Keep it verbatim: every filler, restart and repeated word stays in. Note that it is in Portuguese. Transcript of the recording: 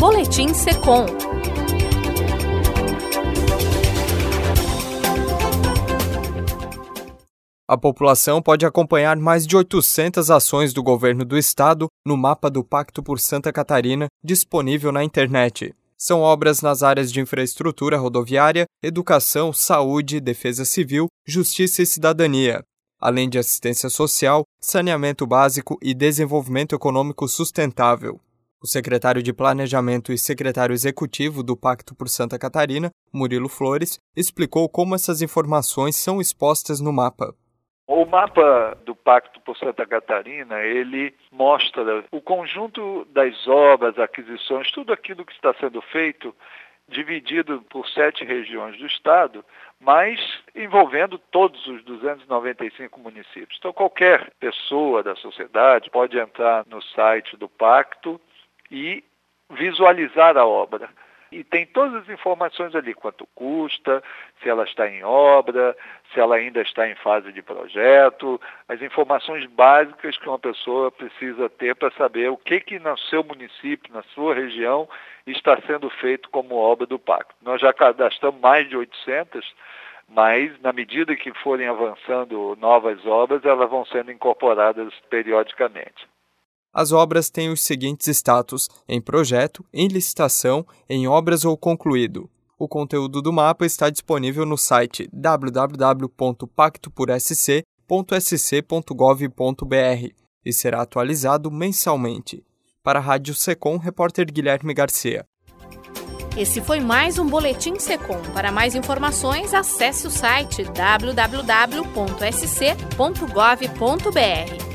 Boletim Secom. A população pode acompanhar mais de oitocentas ações do governo do estado no mapa do Pacto por Santa Catarina, disponível na internet. São obras nas áreas de infraestrutura rodoviária, educação, saúde, defesa civil, justiça e cidadania, além de assistência social, saneamento básico e desenvolvimento econômico sustentável. O secretário de Planejamento e secretário executivo do Pacto por Santa Catarina, Murilo Flores, explicou como essas informações são expostas no mapa. O mapa do Pacto por Santa Catarina, ele mostra o conjunto das obras, aquisições, tudo aquilo que está sendo feito, dividido por sete regiões do estado, mas envolvendo todos os duzentos e noventa e cinco municípios. Então, qualquer pessoa da sociedade pode entrar no site do Pacto e visualizar a obra. E tem todas as informações ali, quanto custa, se ela está em obra, se ela ainda está em fase de projeto, as informações básicas que uma pessoa precisa ter para saber o que, que no seu município, na sua região, está sendo feito como obra do Pacto. Nós já cadastramos mais de oitocentas, mas na medida que forem avançando novas obras, elas vão sendo incorporadas periodicamente. As obras têm os seguintes status: em projeto, em licitação, em obras ou concluído. O conteúdo do mapa está disponível no site w w w ponto pacto por s c ponto s c ponto gov ponto b r e será atualizado mensalmente. Para a Rádio Secom, repórter Guilherme Garcia. Esse foi mais um Boletim Secom. Para mais informações, acesse o site w w w ponto s c ponto gov ponto b r.